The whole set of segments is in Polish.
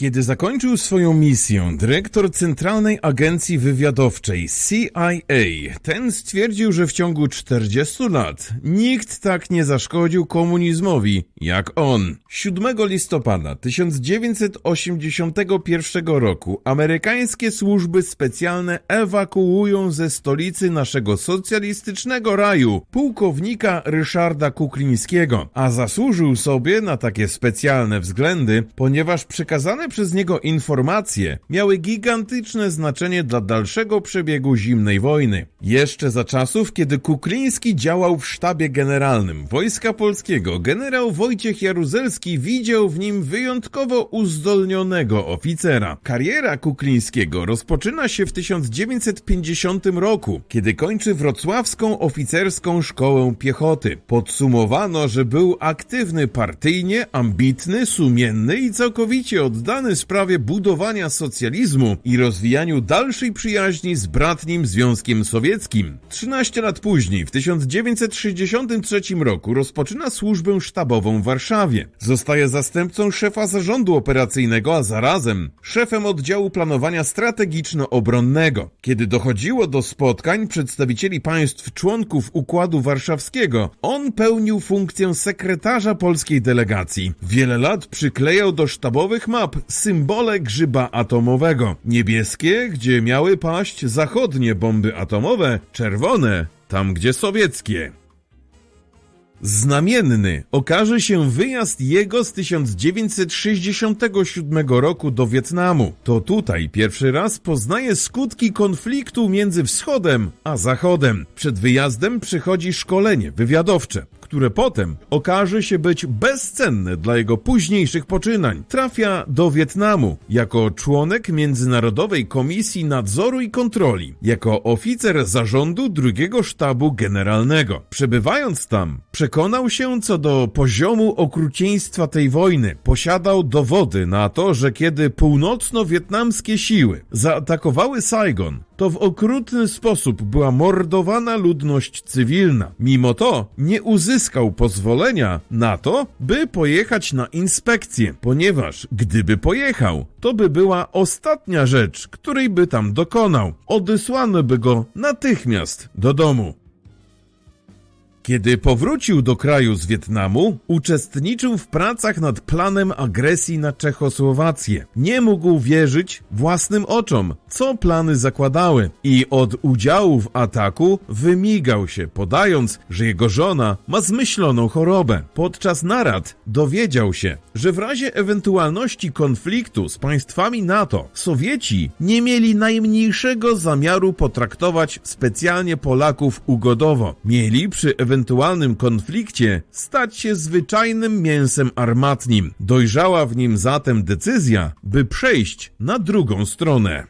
Kiedy zakończył swoją misję dyrektor Centralnej Agencji Wywiadowczej CIA, ten stwierdził, że w ciągu 40 lat nikt tak nie zaszkodził komunizmowi jak on. 7 listopada 1981 roku amerykańskie służby specjalne ewakuują ze stolicy naszego socjalistycznego raju pułkownika Ryszarda Kuklińskiego, a zasłużył sobie na takie specjalne względy, ponieważ przekazane przez niego informacje miały gigantyczne znaczenie dla dalszego przebiegu zimnej wojny. Jeszcze za czasów, kiedy Kukliński działał w sztabie generalnym Wojska Polskiego, generał Wojciech Jaruzelski widział w nim wyjątkowo uzdolnionego oficera. Kariera Kuklińskiego rozpoczyna się w 1950 roku, kiedy kończy Wrocławską Oficerską Szkołę Piechoty. Podsumowano, że był aktywny partyjnie, ambitny, sumienny i całkowicie oddany sprawie budowania socjalizmu i rozwijaniu dalszej przyjaźni z bratnim Związkiem Sowieckim. 13 lat później, w 1963 roku rozpoczyna służbę sztabową w Warszawie. Zostaje zastępcą szefa zarządu operacyjnego, a zarazem szefem oddziału planowania strategiczno-obronnego. Kiedy dochodziło do spotkań przedstawicieli państw członków Układu Warszawskiego, on pełnił funkcję sekretarza polskiej delegacji. Wiele lat przyklejał do sztabowych map symbole grzyba atomowego. Niebieskie, gdzie miały paść zachodnie bomby atomowe, czerwone, tam gdzie sowieckie. Znamienny okaże się wyjazd jego z 1967 roku do Wietnamu. To tutaj pierwszy raz poznaje skutki konfliktu między Wschodem a Zachodem. Przed wyjazdem przychodzi szkolenie wywiadowcze, które potem okaże się być bezcenne dla jego późniejszych poczynań. Trafia do Wietnamu jako członek Międzynarodowej Komisji Nadzoru i Kontroli, jako oficer zarządu drugiego sztabu generalnego. Przebywając tam, przekonał się co do poziomu okrucieństwa tej wojny. Posiadał dowody na to, że kiedy północno-wietnamskie siły zaatakowały Saigon, to w okrutny sposób była mordowana ludność cywilna. Mimo to nie uzyskał pozwolenia na to, by pojechać na inspekcję, ponieważ gdyby pojechał, to by była ostatnia rzecz, której by tam dokonał. Odesłano by go natychmiast do domu. Kiedy powrócił do kraju z Wietnamu, uczestniczył w pracach nad planem agresji na Czechosłowację. Nie mógł wierzyć własnym oczom, co plany zakładały, i od udziału w ataku wymigał się, podając, że jego żona ma zmyśloną chorobę. Podczas narad dowiedział się, że w razie ewentualności konfliktu z państwami NATO Sowieci nie mieli najmniejszego zamiaru potraktować specjalnie Polaków ugodowo. Mieli przy ewentualnym konflikcie stać się zwyczajnym mięsem armatnim. Dojrzała w nim zatem decyzja, by przejść na drugą stronę.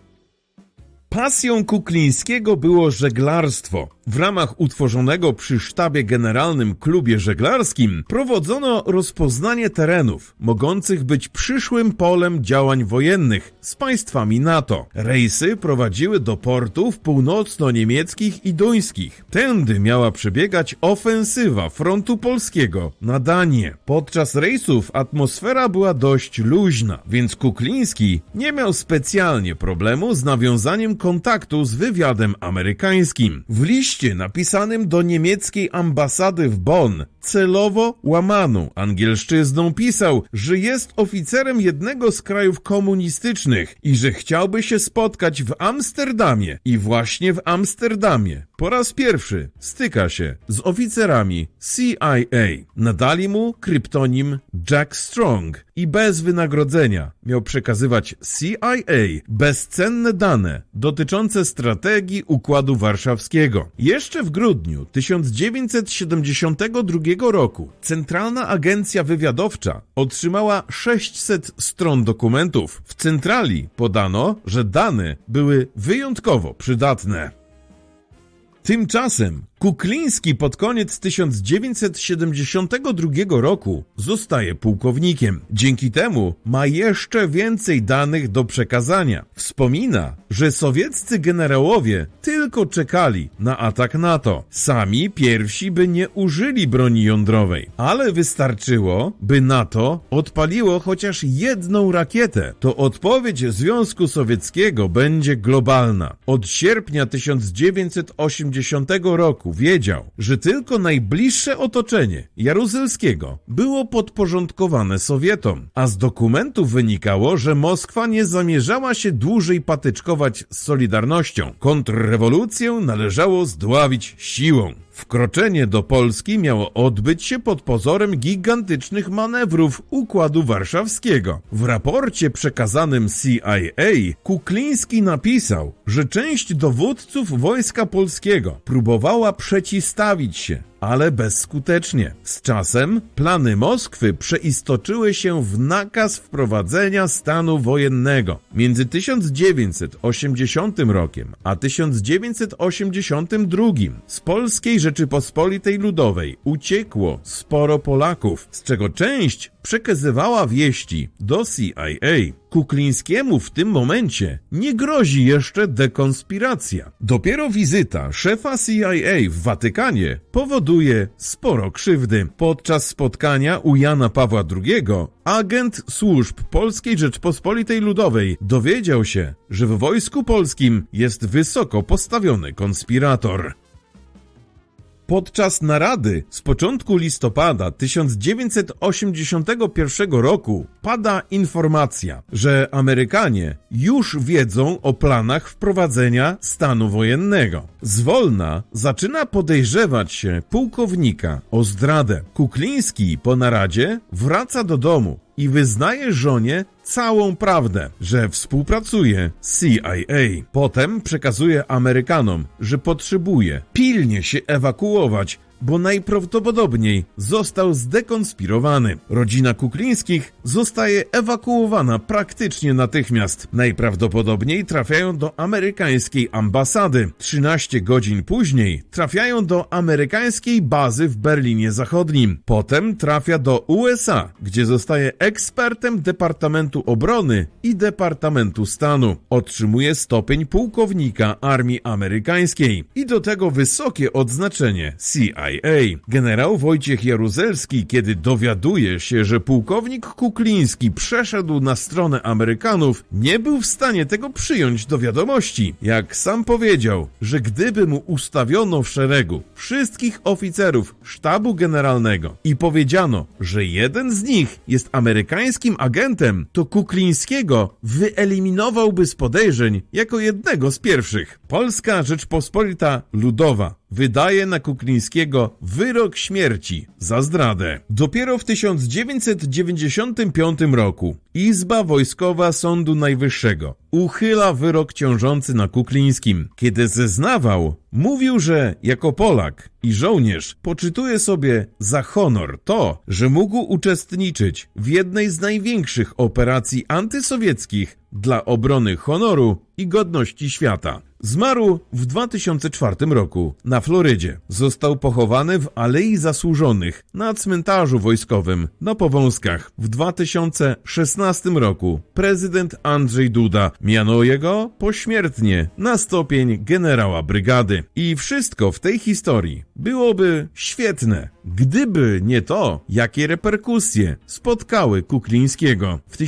Pasją Kuklińskiego było żeglarstwo. W ramach utworzonego przy sztabie generalnym klubie żeglarskim prowadzono rozpoznanie terenów, mogących być przyszłym polem działań wojennych z państwami NATO. Rejsy prowadziły do portów północno-niemieckich i duńskich. Tędy miała przebiegać ofensywa frontu polskiego na Danię. Podczas rejsów atmosfera była dość luźna, więc Kukliński nie miał specjalnie problemu z nawiązaniem kontaktu z wywiadem amerykańskim. W liście napisanym do niemieckiej ambasady w Bonn celowo łamaną angielszczyzną pisał, że jest oficerem jednego z krajów komunistycznych i że chciałby się spotkać w Amsterdamie. I właśnie w Amsterdamie po raz pierwszy styka się z oficerami CIA. Nadali mu kryptonim Jack Strong i bez wynagrodzenia miał przekazywać CIA bezcenne dane dotyczące strategii Układu Warszawskiego. Jeszcze w grudniu 1972 roku Centralna Agencja Wywiadowcza otrzymała 600 stron dokumentów. W centrali podano, że dane były wyjątkowo przydatne. Tymczasem Kukliński pod koniec 1972 roku zostaje pułkownikiem. Dzięki temu ma jeszcze więcej danych do przekazania. Wspomina, że sowieccy generałowie tylko czekali na atak NATO. Sami pierwsi by nie użyli broni jądrowej, ale wystarczyło, by NATO odpaliło chociaż jedną rakietę. To odpowiedź Związku Sowieckiego będzie globalna. Od sierpnia 1980 roku wiedział, że tylko najbliższe otoczenie Jaruzelskiego było podporządkowane Sowietom, a z dokumentów wynikało, że Moskwa nie zamierzała się dłużej patyczkować z Solidarnością. Kontrrewolucję należało zdławić siłą. Wkroczenie do Polski miało odbyć się pod pozorem gigantycznych manewrów Układu Warszawskiego. W raporcie przekazanym CIA Kukliński napisał, że część dowódców Wojska Polskiego próbowała przeciwstawić się, ale bezskutecznie. Z czasem plany Moskwy przeistoczyły się w nakaz wprowadzenia stanu wojennego. Między 1980 rokiem a 1982 z Polskiej Rzeczypospolitej Ludowej uciekło sporo Polaków, z czego część przekazywała wieści do CIA. Kuklińskiemu w tym momencie nie grozi jeszcze dekonspiracja. Dopiero wizyta szefa CIA w Watykanie powoduje sporo krzywdy. Podczas spotkania u Jana Pawła II agent służb Polskiej Rzeczpospolitej Ludowej dowiedział się, że w Wojsku Polskim jest wysoko postawiony konspirator. Podczas narady z początku listopada 1981 roku pada informacja, że Amerykanie już wiedzą o planach wprowadzenia stanu wojennego. Zwolna zaczyna podejrzewać się pułkownika o zdradę. Kukliński po naradzie wraca do domu i wyznaje żonie całą prawdę, że współpracuje z CIA. Potem przekazuje Amerykanom, że potrzebuje pilnie się ewakuować, bo najprawdopodobniej został zdekonspirowany. Rodzina Kuklińskich zostaje ewakuowana praktycznie natychmiast. Najprawdopodobniej trafiają do amerykańskiej ambasady. 13 godzin później trafiają do amerykańskiej bazy w Berlinie Zachodnim. Potem trafia do USA, gdzie zostaje ekspertem Departamentu Obrony i Departamentu Stanu. Otrzymuje stopień pułkownika Armii Amerykańskiej i do tego wysokie odznaczenie CIA. Generał Wojciech Jaruzelski, kiedy dowiaduje się, że pułkownik Kukliński przeszedł na stronę Amerykanów, nie był w stanie tego przyjąć do wiadomości. Jak sam powiedział, że gdyby mu ustawiono w szeregu wszystkich oficerów sztabu generalnego i powiedziano, że jeden z nich jest amerykańskim agentem, to Kuklińskiego wyeliminowałby z podejrzeń jako jednego z pierwszych. Polska Rzeczpospolita Ludowa wydaje na Kuklińskiego wyrok śmierci za zdradę. Dopiero w 1995 roku Izba Wojskowa Sądu Najwyższego uchyla wyrok ciążący na Kuklińskim. Kiedy zeznawał, mówił, że jako Polak i żołnierz poczytuje sobie za honor to, że mógł uczestniczyć w jednej z największych operacji antysowieckich dla obrony honoru i godności świata. Zmarł w 2004 roku na Florydzie. Został pochowany w Alei Zasłużonych na cmentarzu wojskowym na Powązkach. W 2016 roku prezydent Andrzej Duda mianuje go pośmiertnie na stopień generała brygady. I wszystko w tej historii byłoby świetne, gdyby nie to, jakie reperkusje spotkały Kuklińskiego. W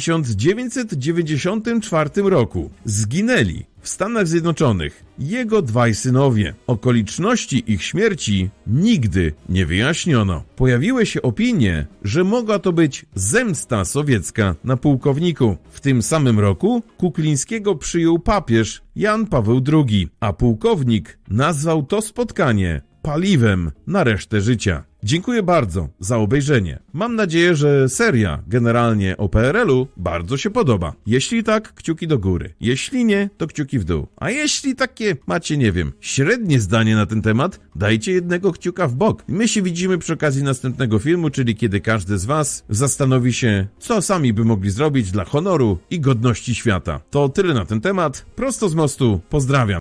1994 roku zginęli w Stanach Zjednoczonych jego dwaj synowie. Okoliczności ich śmierci nigdy nie wyjaśniono. Pojawiły się opinie, że mogła to być zemsta sowiecka na pułkowniku. W tym samym roku Kuklińskiego przyjął papież Jan Paweł II, a pułkownik nazwał to spotkanie paliwem na resztę życia. Dziękuję bardzo za obejrzenie. Mam nadzieję, że seria generalnie o PRL-u bardzo się podoba. Jeśli tak, kciuki do góry. Jeśli nie, to kciuki w dół. A jeśli takie macie, nie wiem, średnie zdanie na ten temat, dajcie jednego kciuka w bok. My się widzimy przy okazji następnego filmu, czyli kiedy każdy z was zastanowi się, co sami by mogli zrobić dla honoru i godności świata. To tyle na ten temat. Prosto z mostu. Pozdrawiam.